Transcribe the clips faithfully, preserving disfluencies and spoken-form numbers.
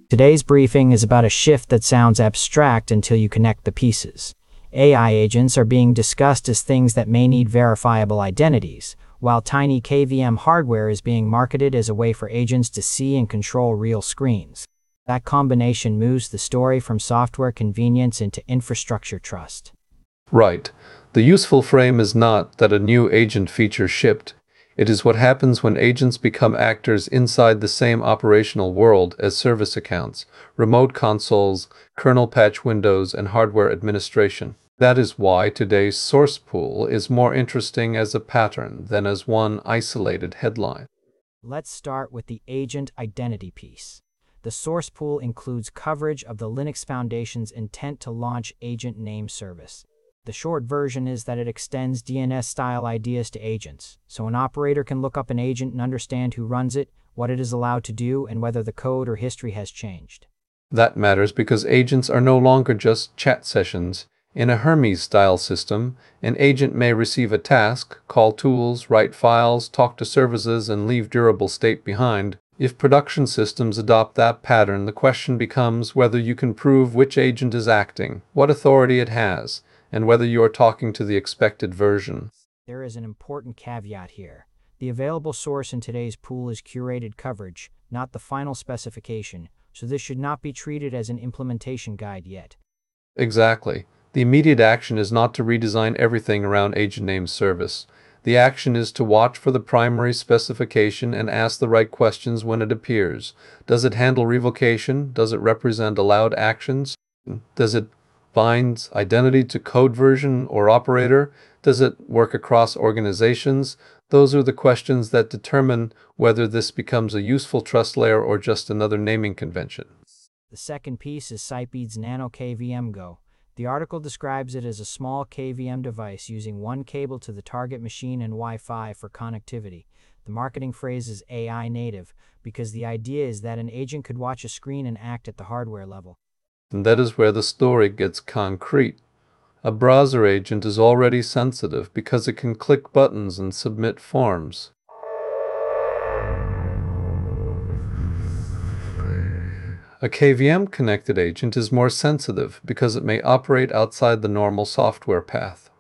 Today's briefing is about a shift that sounds abstract until you connect the pieces. A I agents are being discussed as things that may need verifiable identities, while tiny K V M hardware is being marketed as a way for agents to see and control real screens. That combination moves the story from software convenience into infrastructure trust. Right. The useful frame is not that a new agent feature shipped. It is what happens when agents become actors inside the same operational world as service accounts, remote consoles, kernel patch windows, and hardware administration. That is why today's source pool is more interesting as a pattern than as one isolated headline. Let's start with the agent identity piece. The source pool includes coverage of the Linux Foundation's intent to launch Agent Name Service. The short version is that it extends D N S-style ideas to agents, so an operator can look up an agent and understand who runs it, what it is allowed to do, and whether the code or history has changed. That matters because agents are no longer just chat sessions. In a Hermes-style system, an agent may receive a task, call tools, write files, talk to services, and leave durable state behind. If production systems adopt that pattern, the question becomes whether you can prove which agent is acting, what authority it has, and whether you are talking to the expected version. There is an important caveat here. The available source in today's pool is curated coverage, not the final specification, so this should not be treated as an implementation guide yet. Exactly. The immediate action is not to redesign everything around Agent Name Service. The action is to watch for the primary specification and ask the right questions when it appears. Does it handle revocation? Does it represent allowed actions? Does it bind identity to code version or operator? Does it work across organizations? Those are the questions that determine whether this becomes a useful trust layer or just another naming convention. The second piece is Sipeed's Nano K V M Go. The article describes it as a small K V M device using one cable to the target machine and Wi-Fi for connectivity. The marketing phrase is A I native because the idea is that an agent could watch a screen and act at the hardware level. And that is where the story gets concrete. A browser agent is already sensitive because it can click buttons and submit forms. A K V M-connected agent is more sensitive because it may operate outside the normal software path.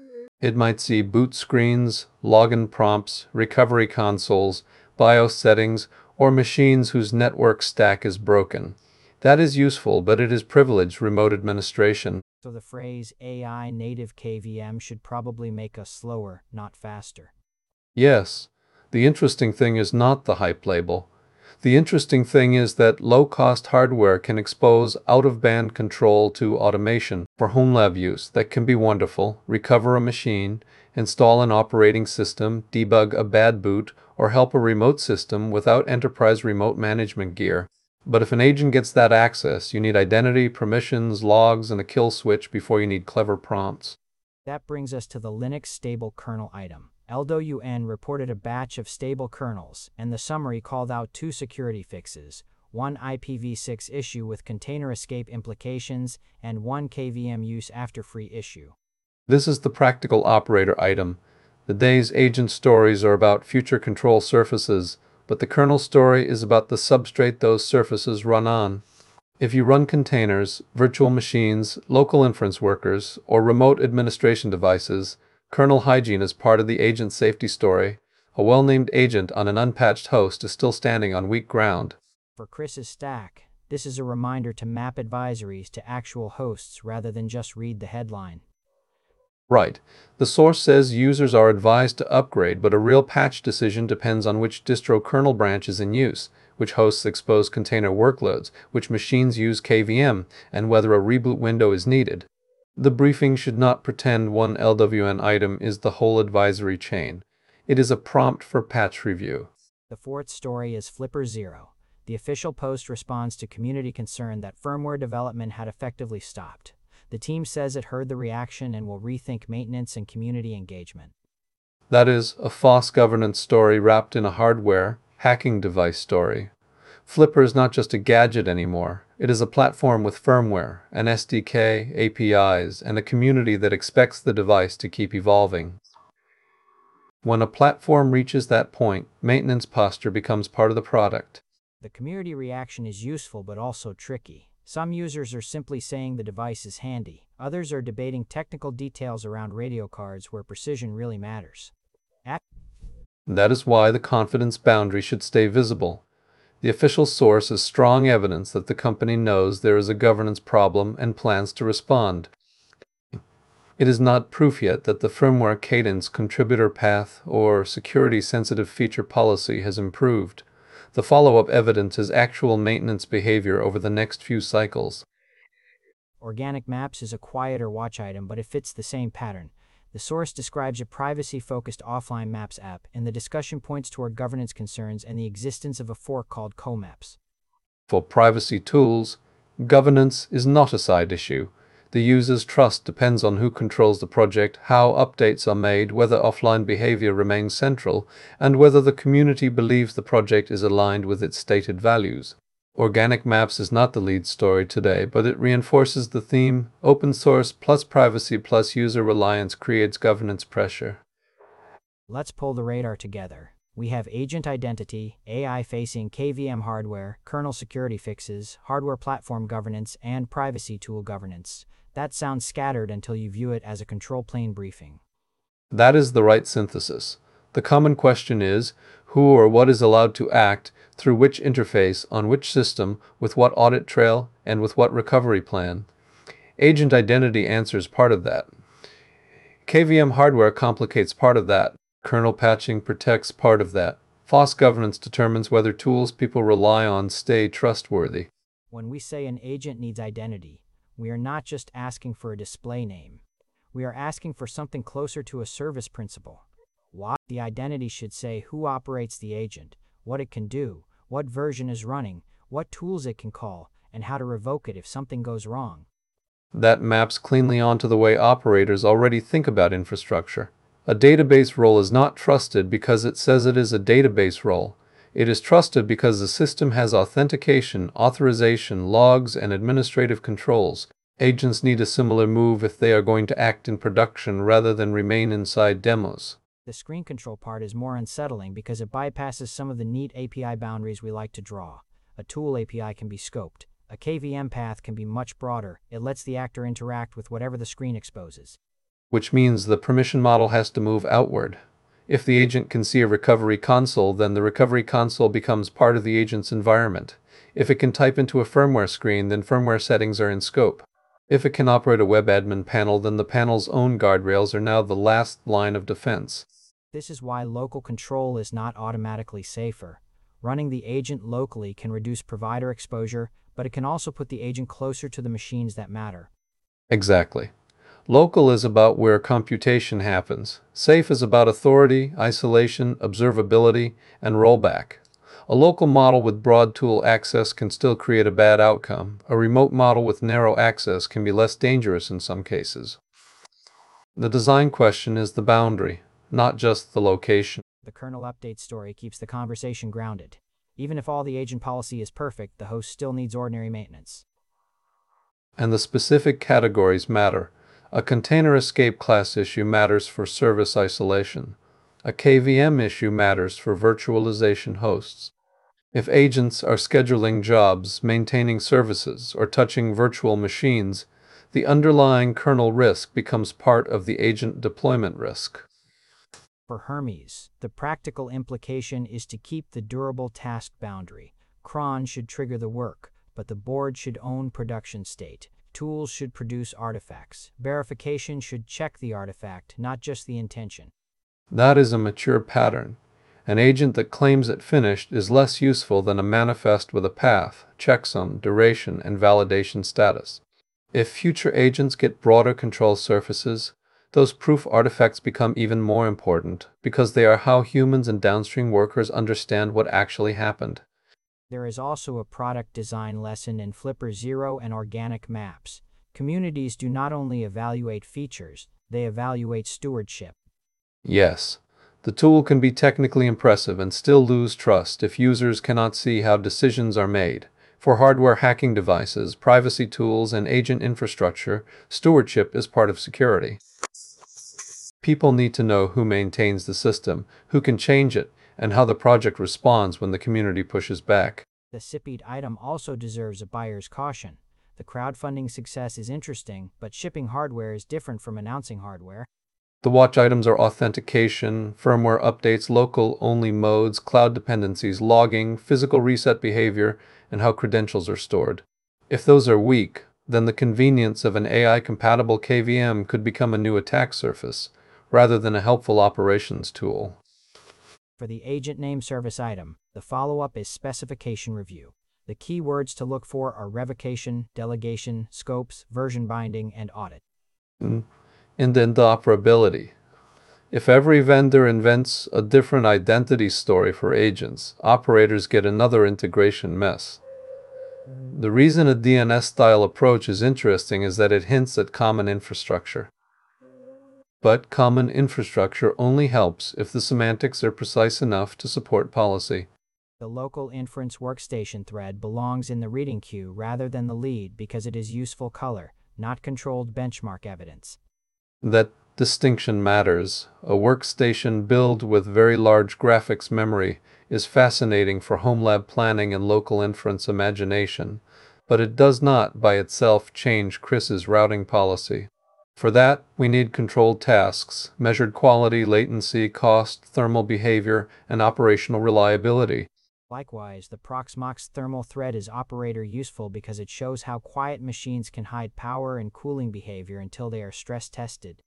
It might see boot screens, login prompts, recovery consoles, BIOS settings, or machines whose network stack is broken. That is useful, but it is privileged remote administration. So the phrase A I native K V M should probably make us slower, not faster. Yes, the interesting thing is not the hype label. The interesting thing is that low-cost hardware can expose out-of-band control to automation for home lab use that can be wonderful, recover a machine, install an operating system, debug a bad boot, or help a remote system without enterprise remote management gear. But if an agent gets that access, you need identity, permissions, logs, and a kill switch before you need clever prompts. That brings us to the Linux stable kernel item. L W N reported a batch of stable kernels, and the summary called out two security fixes, one I P v six issue with container escape implications, and one K V M use after free issue. This is the practical operator item. The day's agent stories are about future control surfaces, but the kernel story is about the substrate those surfaces run on. If you run containers, virtual machines, local inference workers, or remote administration devices, kernel hygiene is part of the agent safety story. A well-named agent on an unpatched host is still standing on weak ground. For Chris's stack, this is a reminder to map advisories to actual hosts rather than just read the headline. Right. The source says users are advised to upgrade, but a real patch decision depends on which distro kernel branch is in use, which hosts expose container workloads, which machines use K V M, and whether a reboot window is needed. The briefing should not pretend one L W N item is the whole advisory chain. It is a prompt for patch review. The fourth story is Flipper Zero. The official post responds to community concern that firmware development had effectively stopped. The team says it heard the reaction and will rethink maintenance and community engagement. That is a false governance story wrapped in a hardware, hacking device story. Flipper is not just a gadget anymore. It is a platform with firmware, an S D K, A P Is, and a community that expects the device to keep evolving. When a platform reaches that point, maintenance posture becomes part of the product. The community reaction is useful but also tricky. Some users are simply saying the device is handy. Others are debating technical details around radio cards where precision really matters. At- That is why the confidence boundary should stay visible. The official source is strong evidence that the company knows there is a governance problem and plans to respond. It is not proof yet that the firmware cadence, contributor path, or security-sensitive feature policy has improved. The follow-up evidence is actual maintenance behavior over the next few cycles. Organic Maps is a quieter watch item, but it fits the same pattern. The source describes a privacy-focused offline maps app, and the discussion points toward governance concerns and the existence of a fork called CoMaps. For privacy tools, governance is not a side issue. The user's trust depends on who controls the project, how updates are made, whether offline behavior remains central, and whether the community believes the project is aligned with its stated values. Organic Maps is not the lead story today, but it reinforces the theme: open source plus privacy plus user reliance creates governance pressure. Let's pull the radar together. We have agent identity, A I-facing K V M hardware, kernel security fixes, hardware platform governance, and privacy tool governance. That sounds scattered until you view it as a control plane briefing. That is the right synthesis. The common question is, who or what is allowed to act, through which interface, on which system, with what audit trail, and with what recovery plan? Agent identity answers part of that. K V M hardware complicates part of that. Kernel patching protects part of that. F O S governance determines whether tools people rely on stay trustworthy. When we say an agent needs identity, we are not just asking for a display name. We are asking for something closer to a service principle. Why? The identity should say who operates the agent, what it can do, what version is running, what tools it can call, and how to revoke it if something goes wrong. That maps cleanly onto the way operators already think about infrastructure. A database role is not trusted because it says it is a database role. It is trusted because the system has authentication, authorization, logs, and administrative controls. Agents need a similar move if they are going to act in production rather than remain inside demos. The screen control part is more unsettling because it bypasses some of the neat A P I boundaries we like to draw. A tool A P I can be scoped. A K V M path can be much broader. It lets the actor interact with whatever the screen exposes. Which means the permission model has to move outward. If the agent can see a recovery console, then the recovery console becomes part of the agent's environment. If it can type into a firmware screen, then firmware settings are in scope. If it can operate a web admin panel, then the panel's own guardrails are now the last line of defense. This is why local control is not automatically safer. Running the agent locally can reduce provider exposure, but it can also put the agent closer to the machines that matter. Exactly. Local is about where computation happens. Safe is about authority, isolation, observability, and rollback. A local model with broad tool access can still create a bad outcome. A remote model with narrow access can be less dangerous in some cases. The design question is the boundary, not just the location. The kernel update story keeps the conversation grounded. Even if all the agent policy is perfect, the host still needs ordinary maintenance. And the specific categories matter. A container escape class issue matters for service isolation. A K V M issue matters for virtualization hosts. If agents are scheduling jobs, maintaining services, or touching virtual machines, the underlying kernel risk becomes part of the agent deployment risk. For Hermes, the practical implication is to keep the durable task boundary. Cron should trigger the work, but the board should own production state. Tools should produce artifacts. Verification should check the artifact, not just the intention. That is a mature pattern. An agent that claims it finished is less useful than a manifest with a path, checksum, duration, and validation status. If future agents get broader control surfaces, those proof artifacts become even more important because they are how humans and downstream workers understand what actually happened. There is also a product design lesson in Flipper Zero and Organic Maps. Communities do not only evaluate features, they evaluate stewardship. Yes, the tool can be technically impressive and still lose trust if users cannot see how decisions are made. For hardware hacking devices, privacy tools, and agent infrastructure, stewardship is part of security. People need to know who maintains the system, who can change it, and how the project responds when the community pushes back. The S I P E item also deserves a buyer's caution. The crowdfunding success is interesting, but shipping hardware is different from announcing hardware. The watch items are authentication, firmware updates, local-only modes, cloud dependencies, logging, physical reset behavior, and how credentials are stored. If those are weak, then the convenience of an A I-compatible K V M could become a new attack surface, rather than a helpful operations tool. For the agent name service item, the follow-up is specification review. The key words to look for are revocation, delegation, scopes, version binding, and audit. And interoperability. If every vendor invents a different identity story for agents, operators get another integration mess. The reason a D N S-style approach is interesting is that it hints at common infrastructure. But common infrastructure only helps if the semantics are precise enough to support policy. The local inference workstation thread belongs in the reading queue rather than the lead because it is useful color, not controlled benchmark evidence. That distinction matters. A workstation built with very large graphics memory is fascinating for home lab planning and local inference imagination, but it does not by itself change Chris's routing policy. For that, we need controlled tasks, measured quality, latency, cost, thermal behavior, and operational reliability. Likewise, the Proxmox thermal thread is operator useful because it shows how quiet machines can hide power and cooling behavior until they are stress tested.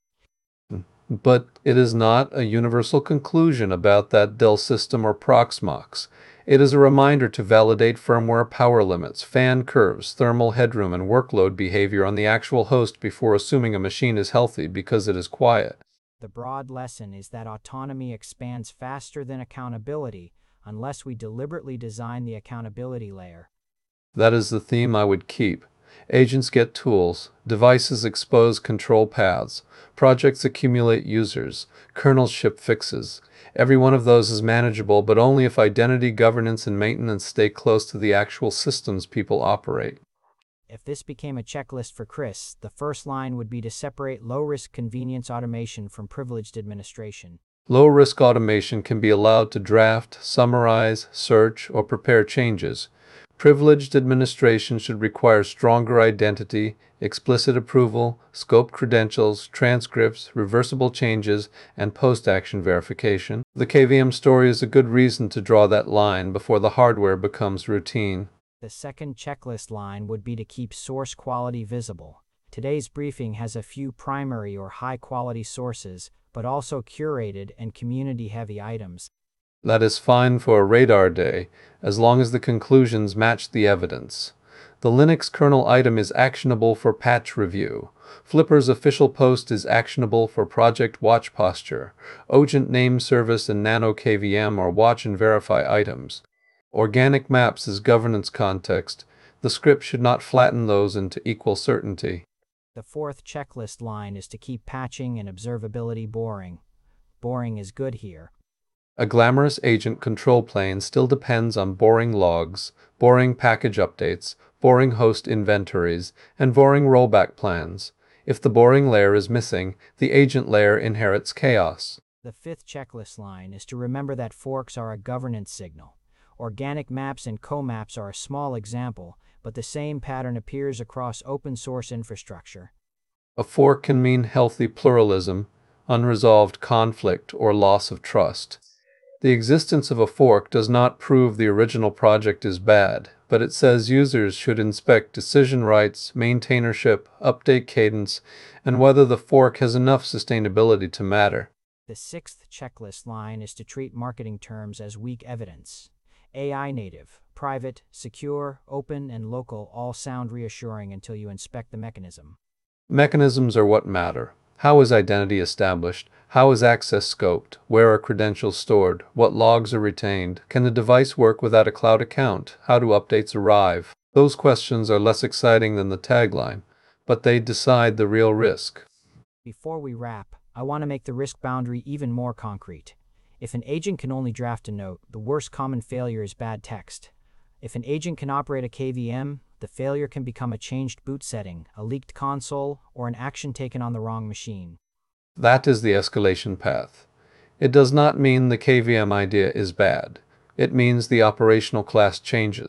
But it is not a universal conclusion about that Dell system or Proxmox. It is a reminder to validate firmware power limits, fan curves, thermal headroom, and workload behavior on the actual host before assuming a machine is healthy because it is quiet. The broad lesson is that autonomy expands faster than accountability unless we deliberately design the accountability layer. That is the theme I would keep. Agents get tools, devices expose control paths, projects accumulate users, kernels ship fixes. Every one of those is manageable, but only if identity, governance, and maintenance stay close to the actual systems people operate. If this became a checklist for Chris, the first line would be to separate low-risk convenience automation from privileged administration. Low-risk automation can be allowed to draft, summarize, search, or prepare changes. Privileged administration should require stronger identity, explicit approval, scope credentials, transcripts, reversible changes, and post-action verification. The K V M story is a good reason to draw that line before the hardware becomes routine. The second checklist line would be to keep source quality visible. Today's briefing has a few primary or high-quality sources, but also curated and community-heavy items. That is fine for a radar day, as long as the conclusions match the evidence. The Linux kernel item is actionable for patch review. Flipper's official post is actionable for project watch posture. Ogent name service and Nano K V M are watch and verify items. Organic maps is governance context. The script should not flatten those into equal certainty. The fourth checklist line is to keep patching and observability boring. Boring is good here. A glamorous agent control plane still depends on boring logs, boring package updates, boring host inventories, and boring rollback plans. If the boring layer is missing, the agent layer inherits chaos. The fifth checklist line is to remember that forks are a governance signal. Organic maps and co-maps are a small example, but the same pattern appears across open source infrastructure. A fork can mean healthy pluralism, unresolved conflict, or loss of trust. The existence of a fork does not prove the original project is bad, but it says users should inspect decision rights, maintainership, update cadence, and whether the fork has enough sustainability to matter. The sixth checklist line is to treat marketing terms as weak evidence. A I native, private, secure, open, and local all sound reassuring until you inspect the mechanism. Mechanisms are what matter. How is identity established? How is access scoped? Where are credentials stored? What logs are retained? Can the device work without a cloud account? How do updates arrive? Those questions are less exciting than the tagline, but they decide the real risk. Before we wrap, I want to make the risk boundary even more concrete. If an agent can only draft a note, the worst common failure is bad text. If an agent can operate a K V M, the failure can become a changed boot setting, a leaked console, or an action taken on the wrong machine. That is the escalation path. It does not mean the K V M idea is bad. It means the operational class changes.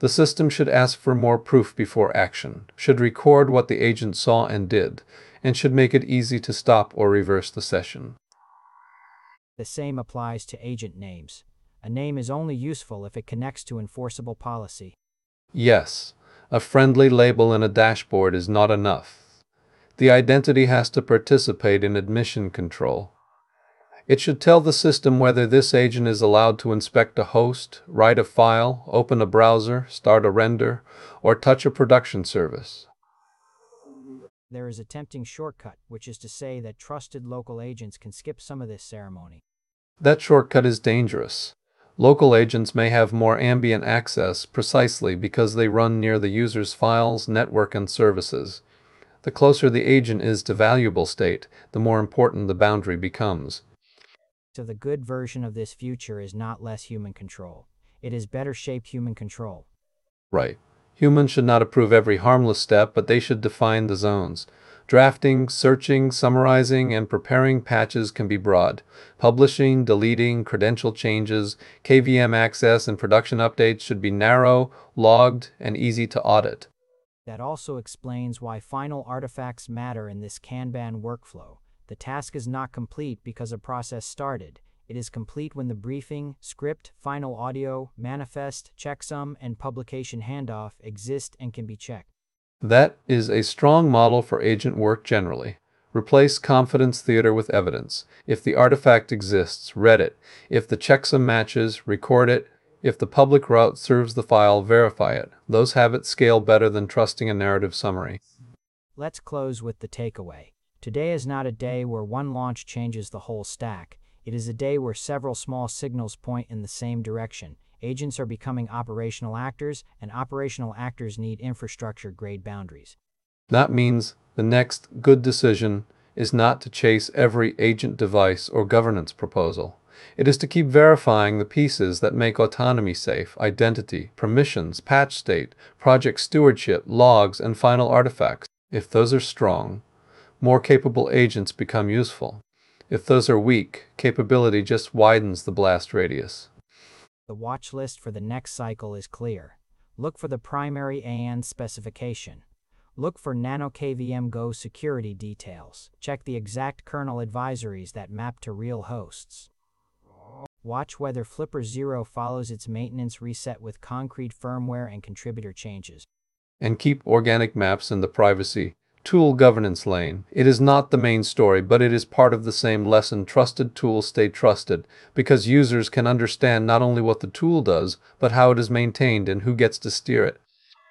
The system should ask for more proof before action, should record what the agent saw and did, and should make it easy to stop or reverse the session. The same applies to agent names. A name is only useful if it connects to enforceable policy. Yes, a friendly label in a dashboard is not enough. The identity has to participate in admission control. It should tell the system whether this agent is allowed to inspect a host, write a file, open a browser, start a render, or touch a production service. There is a tempting shortcut, which is to say that trusted local agents can skip some of this ceremony. That shortcut is dangerous. Local agents may have more ambient access precisely because they run near the user's files, network, and services. The closer the agent is to valuable state, the more important the boundary becomes. So the good version of this future is not less human control. It is better shaped human control. Right. Humans should not approve every harmless step, but they should define the zones. Drafting, searching, summarizing, and preparing patches can be broad. Publishing, deleting, credential changes, K V M access, and production updates should be narrow, logged, and easy to audit. That also explains why final artifacts matter in this Kanban workflow. The task is not complete because a process started. It is complete when the briefing, script, final audio, manifest, checksum, and publication handoff exist and can be checked. That is a strong model for agent work generally. Replace confidence theater with evidence. If the artifact exists, read it. If the checksum matches, record it. If the public route serves the file, verify it. Those habits scale better than trusting a narrative summary. Let's close with the takeaway. Today is not a day where one launch changes the whole stack. It is a day where several small signals point in the same direction. Agents are becoming operational actors, and operational actors need infrastructure-grade boundaries. That means the next good decision is not to chase every agent device or governance proposal. It is to keep verifying the pieces that make autonomy safe: identity, permissions, patch state, project stewardship, logs, and final artifacts. If those are strong, more capable agents become useful. If those are weak, capability just widens the blast radius. The watch list for the next cycle is clear. Look for the primary A N specification. Look for NanoKVM Go security details. Check the exact kernel advisories that map to real hosts. Watch whether Flipper Zero follows its maintenance reset with concrete firmware and contributor changes. And keep organic maps in the privacy tool governance lane. It is not the main story, but it is part of the same lesson. Trusted tools stay trusted because users can understand not only what the tool does, but how it is maintained and who gets to steer it.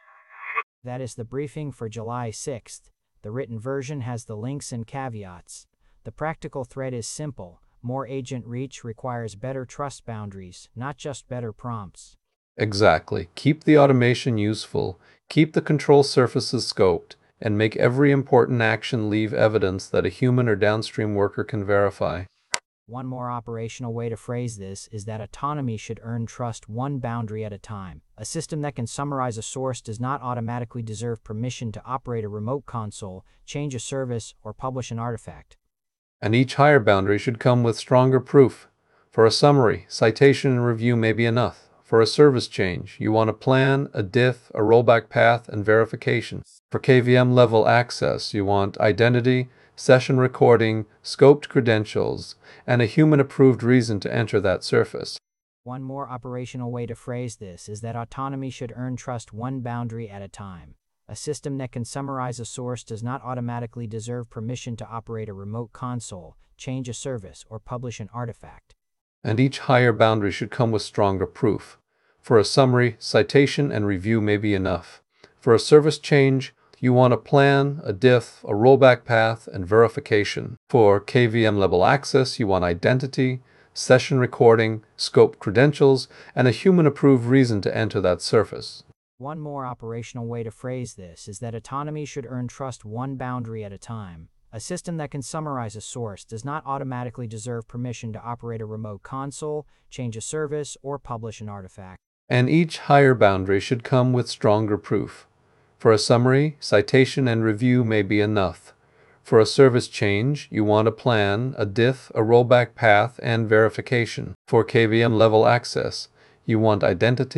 That is the briefing for July sixth. The written version has the links and caveats. The practical thread is simple. More agent reach requires better trust boundaries, not just better prompts. Exactly. Keep the automation useful, keep the control surfaces scoped, and make every important action leave evidence that a human or downstream worker can verify. One more operational way to phrase this is that autonomy should earn trust one boundary at a time. A system that can summarize a source does not automatically deserve permission to operate a remote console, change a service, or publish an artifact. And each higher boundary should come with stronger proof. For a summary, citation and review may be enough. For a service change, you want a plan, a diff, a rollback path, and verification. For K V M level access, you want identity, session recording, scoped credentials, and a human-approved reason to enter that surface. One more operational way to phrase this is that autonomy should earn trust one boundary at a time. A system that can summarize a source does not automatically deserve permission to operate a remote console, change a service, or publish an artifact. And each higher boundary should come with stronger proof. For a summary, citation and review may be enough. For a service change, you want a plan, a diff, a rollback path, and verification. For K V M level access, you want identity, session recording, scope credentials, and a human-approved reason to enter that surface. One more operational way to phrase this is that autonomy should earn trust one boundary at a time. A system that can summarize a source does not automatically deserve permission to operate a remote console, change a service, or publish an artifact. And each higher boundary should come with stronger proof. For a summary, citation and review may be enough. For a service change, you want a plan, a diff, a rollback path, and verification. For K V M level access, you want identity,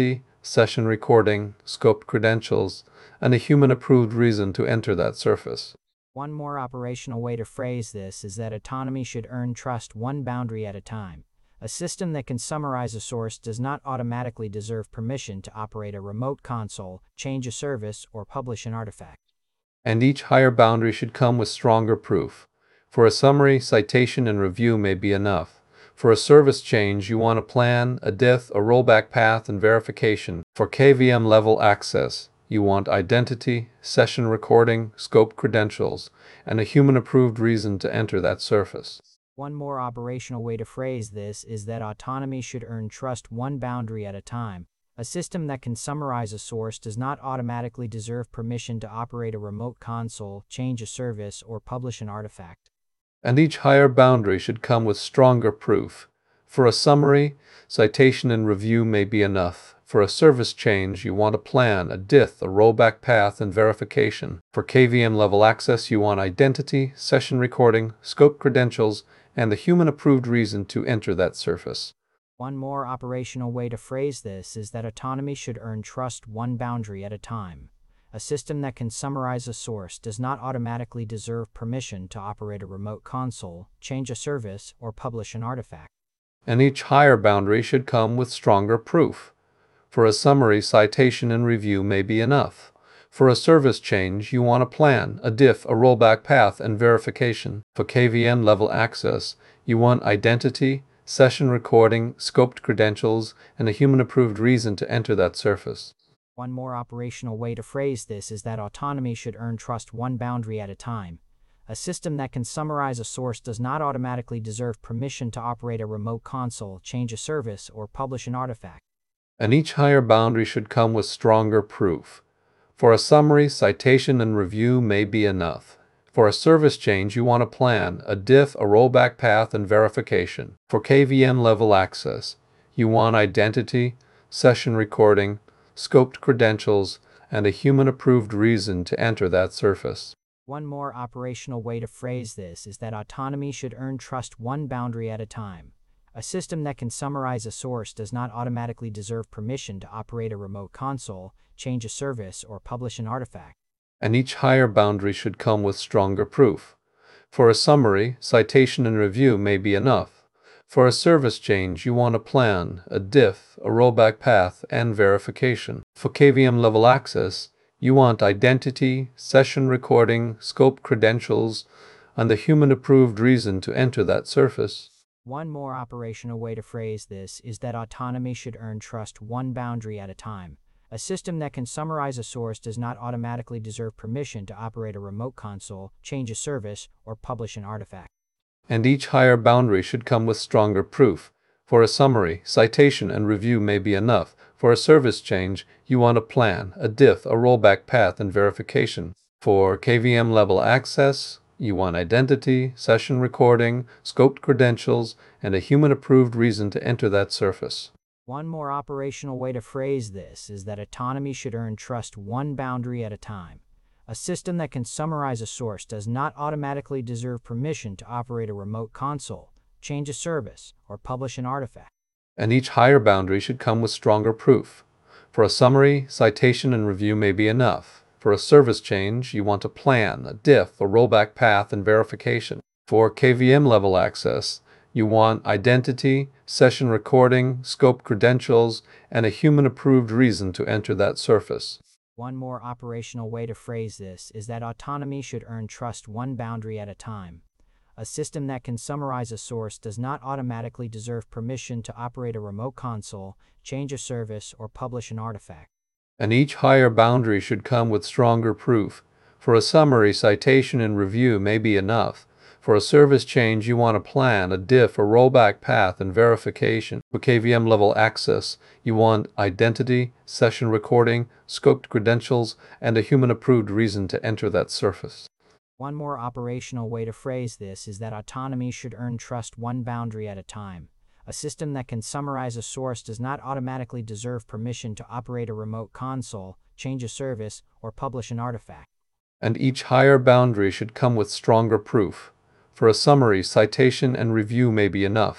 session recording, scoped credentials, and a human-approved reason to enter that surface. One more operational way to phrase this is that autonomy should earn trust one boundary at a time. A system that can summarize a source does not automatically deserve permission to operate a remote console, change a service, or publish an artifact. And each higher boundary should come with stronger proof. For a summary, citation, and review may be enough. For a service change, you want a plan, a diff, a rollback path, and verification. For K V M level access, you want identity, session recording, scoped credentials, and a human-approved reason to enter that surface. One more operational way to phrase this is that autonomy should earn trust one boundary at a time. A system that can summarize a source does not automatically deserve permission to operate a remote console, change a service, or publish an artifact. And each higher boundary should come with stronger proof. For a summary, citation and review may be enough. For a service change, you want a plan, a diff, a rollback path, and verification. For K V M level access, you want identity, session recording, scoped credentials, and the human-approved reason to enter that surface. One more operational way to phrase this is that autonomy should earn trust one boundary at a time. A system that can summarize a source does not automatically deserve permission to operate a remote console, change a service, or publish an artifact. And each higher boundary should come with stronger proof. For a summary, citation and review may be enough. For a service change, you want a plan, a diff, a rollback path, and verification. For K V M level access, you want identity, session recording, scoped credentials, and a human-approved reason to enter that surface. One more operational way to phrase this is that autonomy should earn trust one boundary at a time. A system that can summarize a source does not automatically deserve permission to operate a remote console, change a service, or publish an artifact. And each higher boundary should come with stronger proof. For a summary, citation and review may be enough. For a service change, you want a plan, a diff, a rollback path, and verification. For K V M level access, you want identity, session recording, scoped credentials, and a human-approved reason to enter that surface. One more operational way to phrase this is that autonomy should earn trust one boundary at a time. A system that can summarize a source does not automatically deserve permission to operate a remote console, change a service, or publish an artifact. And each higher boundary should come with stronger proof. For a summary, citation and review may be enough. For a service change, you want a plan, a diff, a rollback path, and verification. For K V M level access, you want identity, session recording, scoped credentials, and the human-approved reason to enter that surface. One more operational way to phrase this is that autonomy should earn trust one boundary at a time. A system that can summarize a source does not automatically deserve permission to operate a remote console, change a service, or publish an artifact. And each higher boundary should come with stronger proof. For a summary, citation and review may be enough. For a service change, you want a plan, a diff, a rollback path, and verification. For K V M level access, you want identity, session recording, scoped credentials, and a human-approved reason to enter that surface. One more operational way to phrase this is that autonomy should earn trust one boundary at a time. A system that can summarize a source does not automatically deserve permission to operate a remote console, change a service, or publish an artifact. And each higher boundary should come with stronger proof. For a summary, citation and review may be enough. For a service change, you want a plan, a diff, a rollback path, and verification. For K V M level access, you want identity, session recording, scoped credentials, and a human-approved reason to enter that surface. One more operational way to phrase this is that autonomy should earn trust one boundary at a time. A system that can summarize a source does not automatically deserve permission to operate a remote console, change a service, or publish an artifact. And each higher boundary should come with stronger proof. For a summary, citation and review may be enough. For a service change, you want a plan, a diff, a rollback path, and verification. For K V M level access, you want identity, session recording, scoped credentials, and a human-approved reason to enter that surface. One more operational way to phrase this is that autonomy should earn trust one boundary at a time. A system that can summarize a source does not automatically deserve permission to operate a remote console, change a service, or publish an artifact. And each higher boundary should come with stronger proof. For a summary, citation and review may be enough.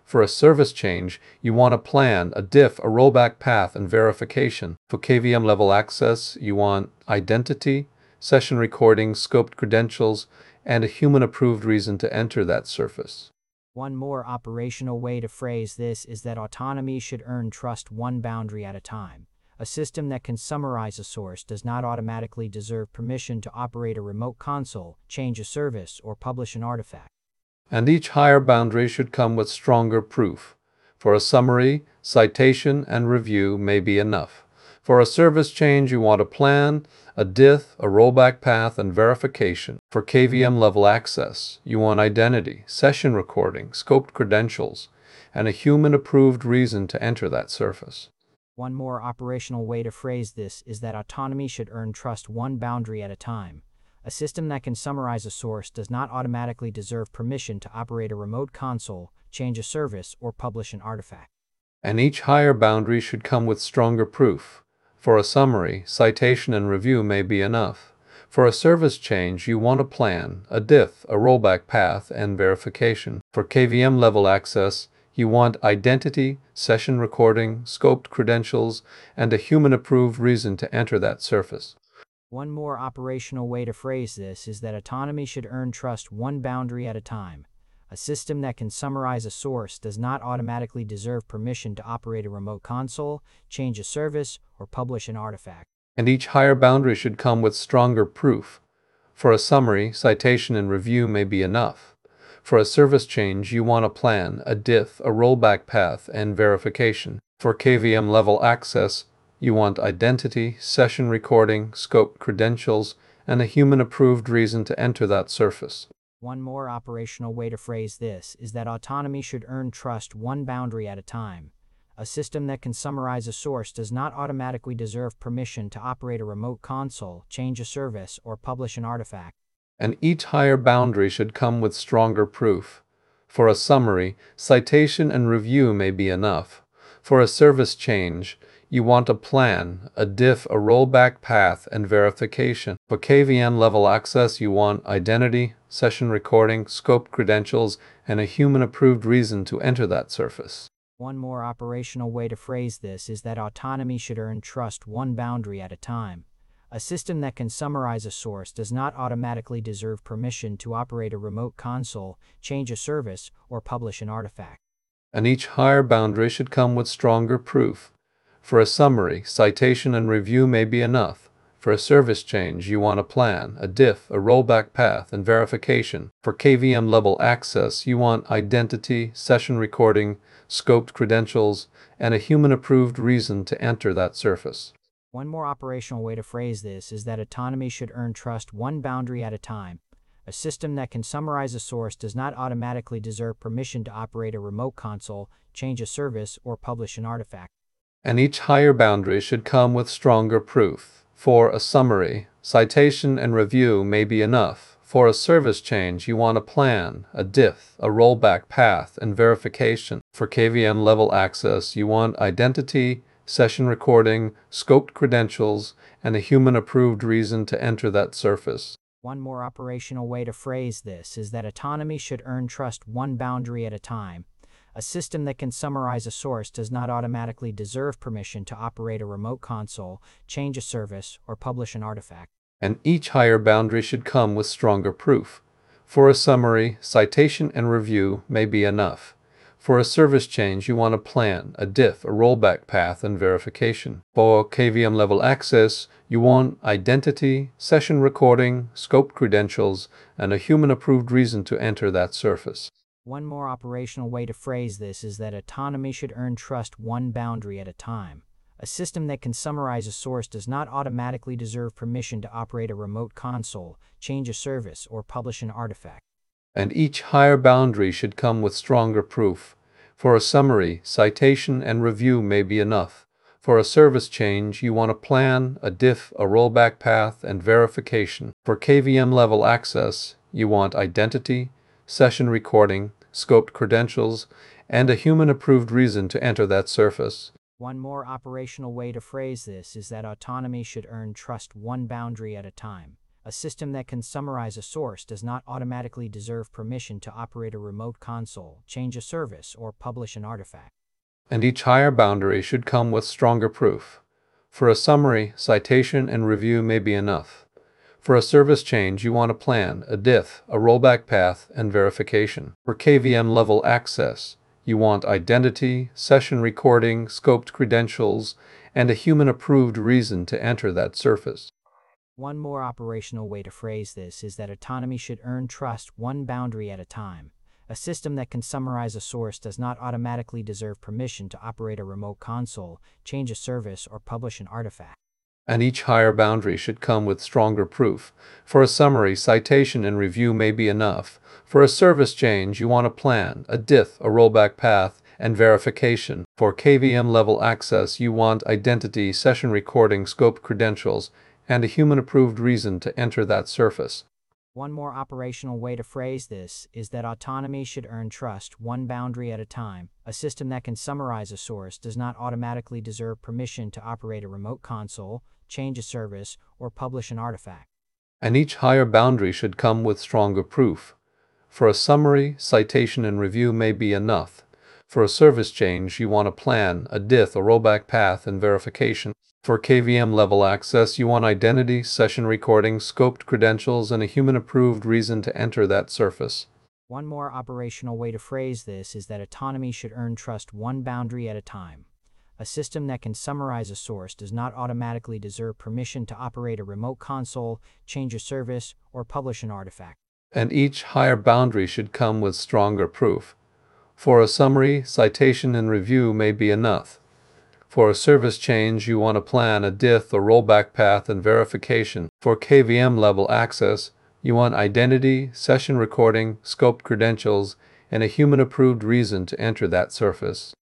For a service change, you want a plan, a diff, a rollback path, and verification. For K V M level access, you want identity, session recording, scoped credentials, and a human-approved reason to enter that surface. One more operational way to phrase this is that autonomy should earn trust one boundary at a time. A system that can summarize a source does not automatically deserve permission to operate a remote console, change a service, or publish an artifact. And each higher boundary should come with stronger proof. For a summary, citation, and review may be enough. For a service change, you want a plan, a diff, a rollback path, and verification. For K V M level access, you want identity, session recording, scoped credentials, and a human-approved reason to enter that surface. One more operational way to phrase this is that autonomy should earn trust one boundary at a time. A system that can summarize a source does not automatically deserve permission to operate a remote console, change a service, or publish an artifact. And each higher boundary should come with stronger proof. For a summary, citation, and review may be enough. For a service change, you want a plan, a diff, a rollback path, and verification. For K V M level access, you want identity, session recording, scoped credentials, and a human-approved reason to enter that surface. One more operational way to phrase this is that autonomy should earn trust one boundary at a time. A system that can summarize a source does not automatically deserve permission to operate a remote console, change a service, or publish an artifact. And each higher boundary should come with stronger proof. For a summary, citation, and review may be enough. For a service change, you want a plan, a diff, a rollback path, and verification. For K V M level access, you want identity, session recording, scoped credentials, and a human-approved reason to enter that surface. One more operational way to phrase this is that autonomy should earn trust one boundary at a time. A system that can summarize a source does not automatically deserve permission to operate a remote console, change a service, or publish an artifact. And each higher boundary should come with stronger proof. For a summary, citation, and review may be enough. For a service change, you want a plan, a diff, a rollback path, and verification. For K V M level access, you want identity, session recording, scoped credentials, and a human-approved reason to enter that surface. One more operational way to phrase this is that autonomy should earn trust one boundary at a time. A system that can summarize a source does not automatically deserve permission to operate a remote console, change a service, or publish an artifact. And each higher boundary should come with stronger proof. For a summary, citation, and review may be enough. For a service change, you want a plan, a diff, a rollback path, and verification. For K V M level access, you want identity, session recording, scoped credentials, and a human-approved reason to enter that surface. One more operational way to phrase this is that autonomy should earn trust one boundary at a time. A system that can summarize a source does not automatically deserve permission to operate a remote console, change a service, or publish an artifact. And each higher boundary should come with stronger proof. For a summary, citation, and review may be enough. For a service change, you want a plan, a diff, a rollback path, and verification. For K V M level access, you want identity, session recording, scoped credentials, and a human-approved reason to enter that surface. One more operational way to phrase this is that autonomy should earn trust one boundary at a time. A system that can summarize a source does not automatically deserve permission to operate a remote console, change a service, or publish an artifact. And each higher boundary should come with stronger proof. For a summary, citation, and review may be enough. For a service change, you want a plan, a diff, a rollback path, and verification. For K V M level access, you want identity, session recording, scoped credentials, and a human-approved reason to enter that surface. One more operational way to phrase this is that autonomy should earn trust one boundary at a time. A system that can summarize a source does not automatically deserve permission to operate a remote console, change a service, or publish an artifact. And each higher boundary should come with stronger proof. For a summary, citation, and review may be enough. For a service change, you want a plan, a diff, a rollback path, and verification. For K V M level access, you want identity, session recording, scoped credentials, and a human-approved reason to enter that surface. One more operational way to phrase this is that autonomy should earn trust one boundary at a time. A system that can summarize a source does not automatically deserve permission to operate a remote console, change a service, or publish an artifact. And each higher boundary should come with stronger proof. For a summary, citation, and review may be enough. For a service change, you want a plan, a diff, a rollback path, and verification. For K V M-level access, you want identity, session recording, scoped credentials, and a human-approved reason to enter that surface. One more operational way to phrase this is that autonomy should earn trust one boundary at a time. A system that can summarize a source does not automatically deserve permission to operate a remote console, change a service, or publish an artifact. And each higher boundary should come with stronger proof. For a summary, citation, and review may be enough. For a service change, you want a plan, a diff, a rollback path, and verification. For K V M-level access, you want identity, session recording, scoped credentials, and a human-approved reason to enter that surface. One more operational way to phrase this is that autonomy should earn trust one boundary at a time. A system that can summarize a source does not automatically deserve permission to operate a remote console, change a service, or publish an artifact. And each higher boundary should come with stronger proof. For a summary, citation, and review may be enough. For a service change, you want a plan, a diff, a rollback path, and verification. For K V M-level access, you want identity, session recording, scoped credentials, and a human-approved reason to enter that surface. One more operational way to phrase this is that autonomy should earn trust one boundary at a time. A system that can summarize a source does not automatically deserve permission to operate a remote console, change a service, or publish an artifact. And each higher boundary should come with stronger proof. For a summary, citation, and review may be enough. For a service change, you want a plan, a diff, a rollback path, and verification. For K V M-level access, you want identity, session recording, scoped credentials, and a human-approved reason to enter that surface.